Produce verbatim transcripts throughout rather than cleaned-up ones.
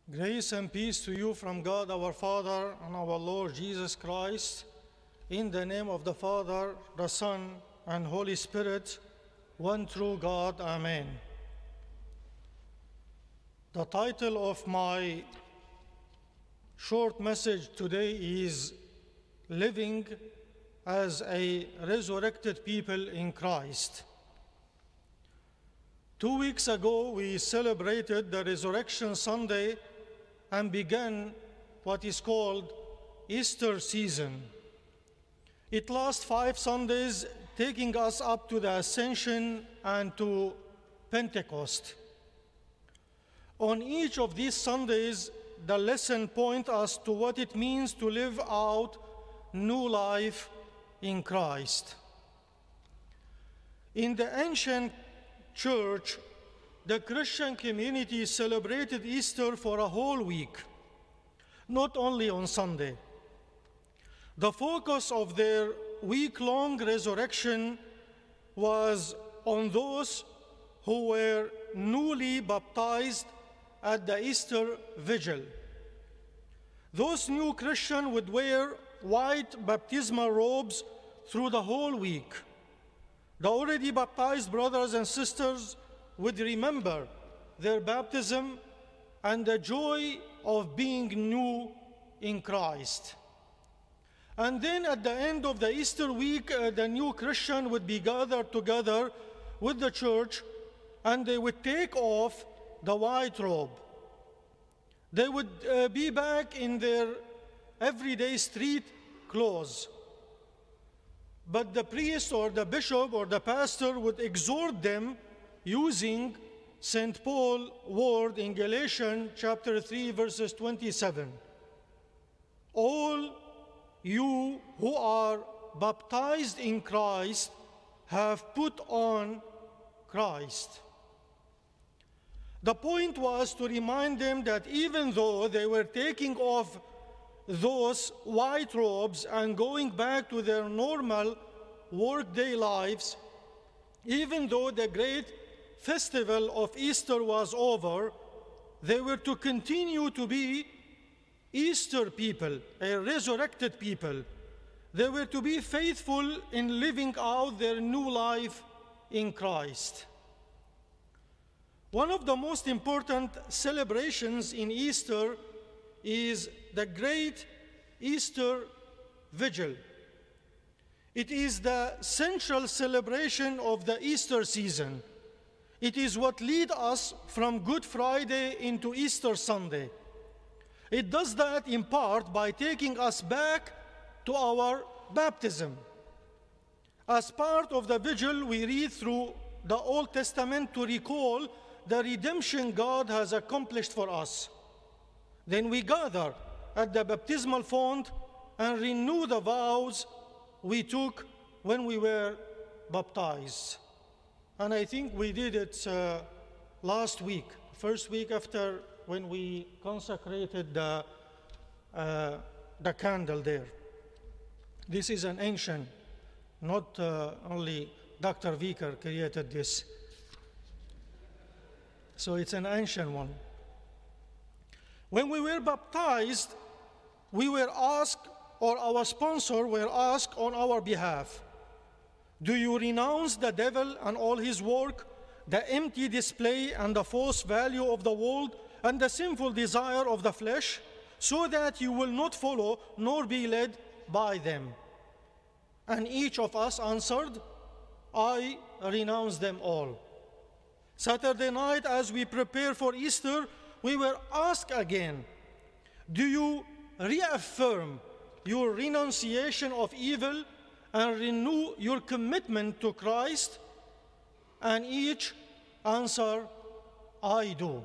Grace and peace to you from God our Father and our Lord Jesus Christ, in the name of the Father, the Son, and Holy Spirit, one true God. Amen. The title of my short message today is Living as a Resurrected People in Christ. Two weeks ago, we celebrated the Resurrection Sunday and began what is called Easter season. It lasts five Sundays, taking us up to the Ascension and to Pentecost. On each of these Sundays, the lesson points us to what it means to live out new life in Christ. In the ancient church, the Christian community celebrated Easter for a whole week, not only on Sunday. The focus of their week-long resurrection was on those who were newly baptized at the Easter Vigil. Those new Christians would wear white baptismal robes through the whole week. The already baptized brothers and sisters would remember their baptism and the joy of being new in Christ. And then at the end of the Easter week, uh, the new Christian would be gathered together with the church, and they would take off the white robe. They would uh, be back in their everyday street clothes. But the priest or the bishop or the pastor would exhort them using Saint Paul's word in Galatians chapter three, verses twenty-seven. All you who are baptized in Christ have put on Christ. The point was to remind them that even though they were taking off those white robes and going back to their normal workday lives, even though the great festival of Easter was over, they were to continue to be Easter people, a resurrected people. They were to be faithful in living out their new life in Christ. One of the most important celebrations in Easter is the great Easter Vigil. It is the central celebration of the Easter season. It is what leads us from Good Friday into Easter Sunday. It does that in part by taking us back to our baptism. As part of the vigil, we read through the Old Testament to recall the redemption God has accomplished for us. Then we gather at the baptismal font and renew the vows we took when we were baptized. And I think we did it uh, last week, first week after when we consecrated the, uh, the candle there. This is an ancient, not uh, only Doctor Vicker created this. So it's an ancient one. When we were baptized, we were asked, or our sponsor were asked on our behalf, do you renounce the devil and all his work, the empty display and the false value of the world, and the sinful desire of the flesh, so that you will not follow nor be led by them? And each of us answered, I renounce them all. Saturday night, as we prepare for Easter, we were asked again, do you reaffirm your renunciation of evil and renew your commitment to Christ? And each answer, I do.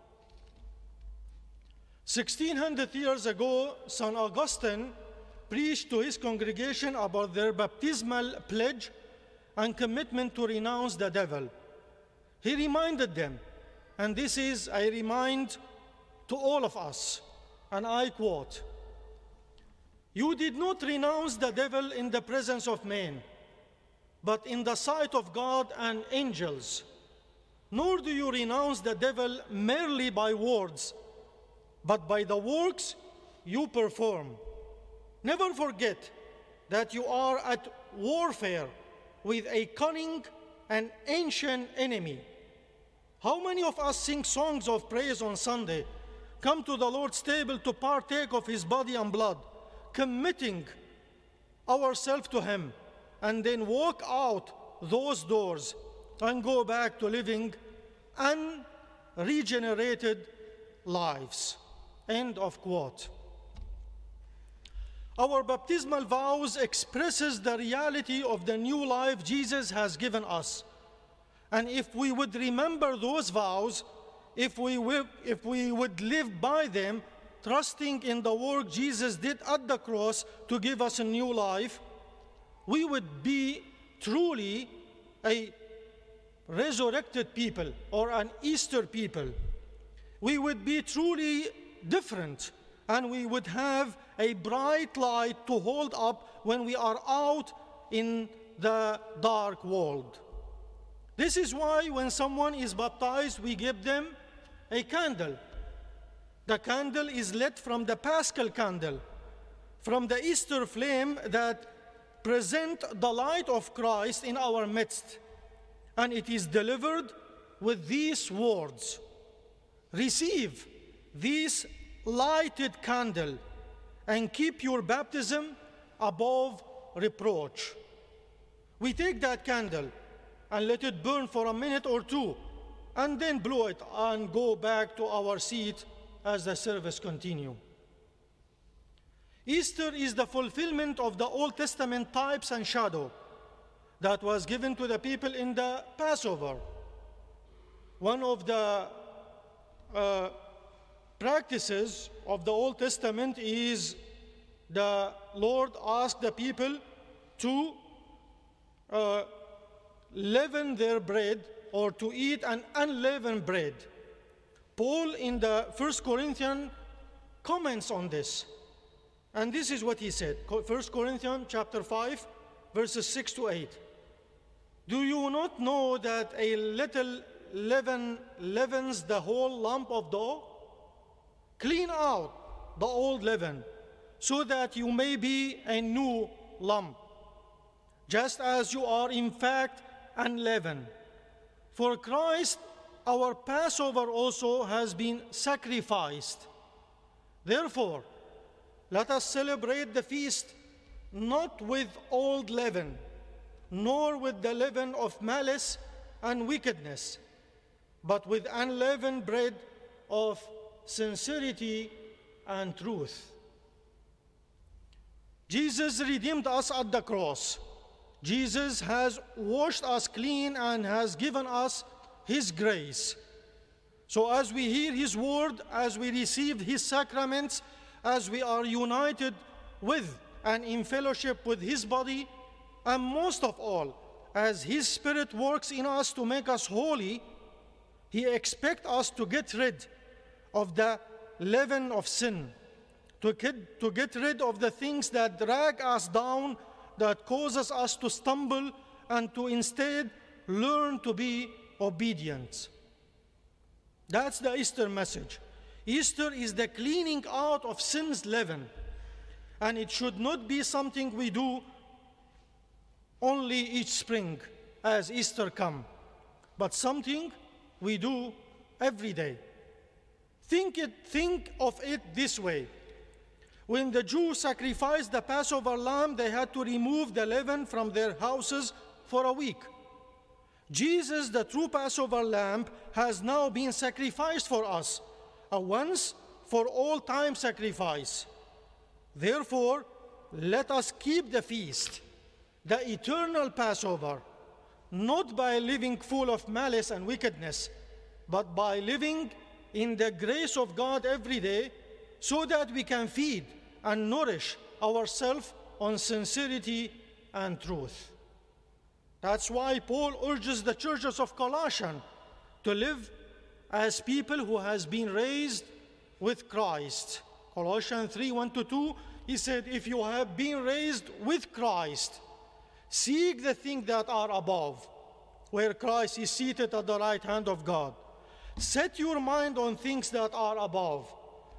sixteen hundred years ago, Saint Augustine preached to his congregation about their baptismal pledge and commitment to renounce the devil. He reminded them, and this is a remind to all of us, and I quote, you did not renounce the devil in the presence of men, but in the sight of God and angels. Nor do you renounce the devil merely by words, but by the works you perform. Never forget that you are at warfare with a cunning and ancient enemy. How many of us sing songs of praise on Sunday, come to the Lord's table to partake of His body and blood, committing ourselves to Him, and then walk out those doors and go back to living unregenerated lives? End of quote. Our baptismal vows expresses the reality of the new life Jesus has given us. And if we would remember those vows, if we, will, if we would live by them, trusting in the work Jesus did at the cross to give us a new life, we would be truly a resurrected people or an Easter people. We would be truly different, and we would have a bright light to hold up when we are out in the dark world. This is why when someone is baptized, we give them a candle. The candle is lit from the Paschal candle, from the Easter flame that present the light of Christ in our midst. And it is delivered with these words: receive this lighted candle and keep your baptism above reproach. We take that candle and let it burn for a minute or two, and then blow it and go back to our seat as the service continues. Easter is the fulfillment of the Old Testament types and shadow that was given to the people in the Passover. One of the uh, practices of the Old Testament is the Lord asked the people to uh, leaven their bread, or to eat an unleavened bread. Paul in the First Corinthians comments on this. And this is what he said. First Corinthians chapter five, verses six to eight. Do you not know that a little leaven leavens the whole lump of dough? Clean out the old leaven, so that you may be a new lump, just as you are in fact unleavened. For Christ, our Passover also has been sacrificed. Therefore, let us celebrate the feast not with old leaven, nor with the leaven of malice and wickedness, but with unleavened bread of sincerity and truth. Jesus redeemed us at the cross. Jesus has washed us clean and has given us His grace. So as we hear His word, as we receive His sacraments, as we are united with and in fellowship with His body, and most of all, as His Spirit works in us to make us holy, He expects us to get rid of the leaven of sin, to get, to get rid of the things that drag us down, that causes us to stumble, and to instead learn to be obedient. That's the Easter message. Easter is the cleaning out of sin's leaven, and it should not be something we do only each spring as Easter comes, but something we do every day. Think, it, think of it this way. When the Jews sacrificed the Passover lamb, they had to remove the leaven from their houses for a week. Jesus, the true Passover lamb, has now been sacrificed for us, a once for all time sacrifice. Therefore, let us keep the feast, the eternal Passover, not by living full of malice and wickedness, but by living in the grace of God every day, so that we can feed and nourish ourselves on sincerity and truth. That's why Paul urges the churches of Colossians to live as people who has been raised with Christ. Colossians three, one to two, he said, if you have been raised with Christ, seek the things that are above, where Christ is seated at the right hand of God. Set your mind on things that are above,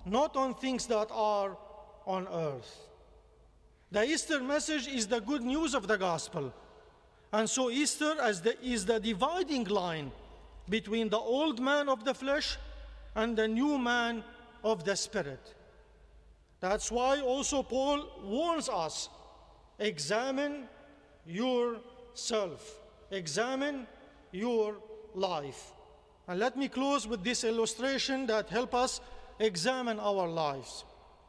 not on things that are on earth. The Easter message is the good news of the gospel. And so Easter as the, is the dividing line between the old man of the flesh and the new man of the spirit. That's why also Paul warns us, examine yourself, examine your life. And let me close with this illustration that helps us examine our lives.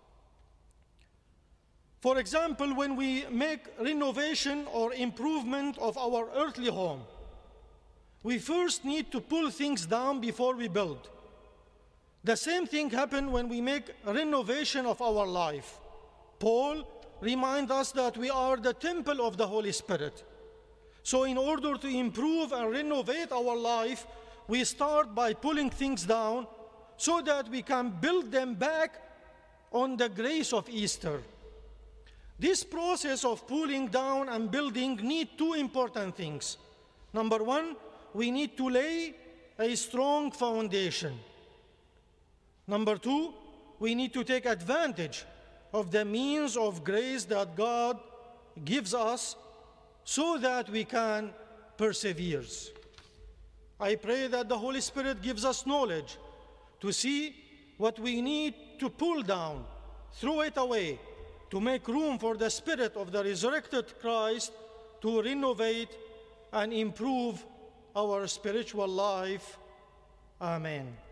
For example, when we make renovation or improvement of our earthly home, we first need to pull things down before we build. The same thing happens when we make renovation of our life. Paul reminds us that we are the temple of the Holy Spirit. So in order to improve and renovate our life, we start by pulling things down so that we can build them back on the grace of Easter. This process of pulling down and building needs two important things. Number one, we need to lay a strong foundation. Number two, we need to take advantage of the means of grace that God gives us so that we can persevere. I pray that the Holy Spirit gives us knowledge to see what we need to pull down, throw it away, to make room for the Spirit of the resurrected Christ to renovate and improve our spiritual life. Amen.